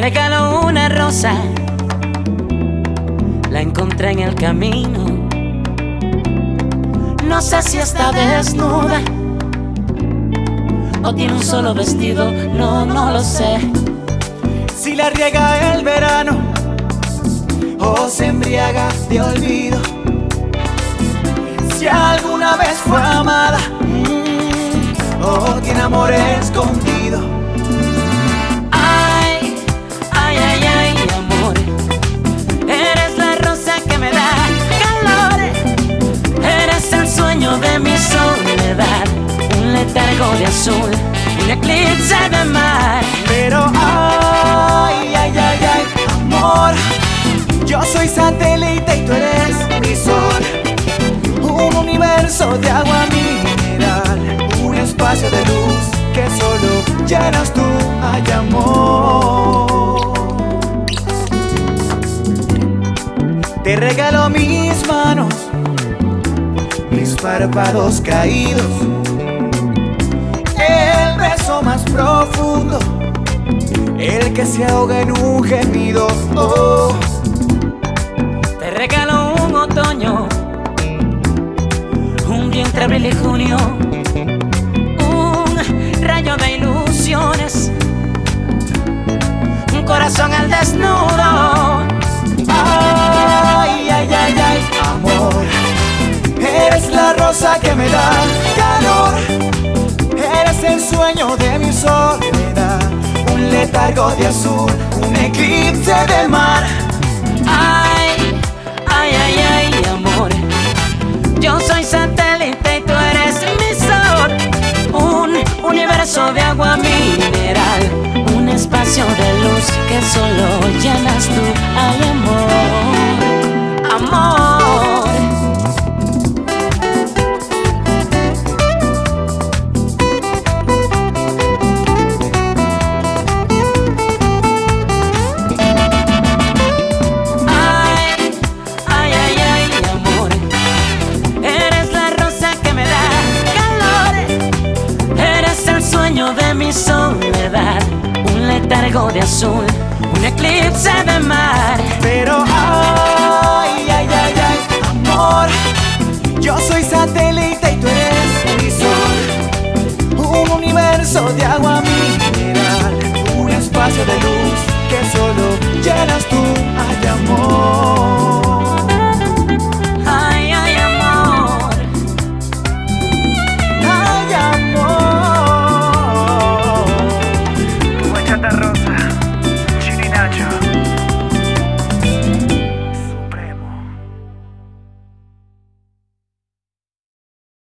regaló una rosa, la encontré en el camino. No sé si está desnuda o tiene un solo vestido, no lo sé. Si la riega el verano o se embriaga de olvido, si alguna vez fue amada o tiene amor escondido. Ay, ay, ay, ay, amor, eres la rosa que me da calor, eres el sueño de mi soledad, un letargo de azul, un eclipse de mar. Pero ay, ay, ay, ay, amor, yo soy satélite y tú eres mi sol, un universo de agua mineral, un espacio de luz que solo llenas tú, ay, amor. Te regalo mis manos, mis párpados caídos, el beso más profundo, el que se ahoga en un gemido. Oh. Te regalo un otoño, un día entre abril y junio, un rayo de ilusiones, un corazón al desnudo. Ay, ay, ay, ay, amor, eres la rosa que me da calor, eres el sueño de mi soledad, un letargo de azul, un eclipse del mar. Ay, ay, ay, ay, amor, yo soy satélite y tú eres mi sol, un universo de agua mineral, un espacio de luz que solo llenas tú, ay, amor, amor. De mi soledad, un letargo de azul, un eclipse de mar. Pero ay, ay, ay, ay, amor, yo soy satélite y tú eres mi sol, un universo de agua mineral, un espacio de luz que solo llenas tú.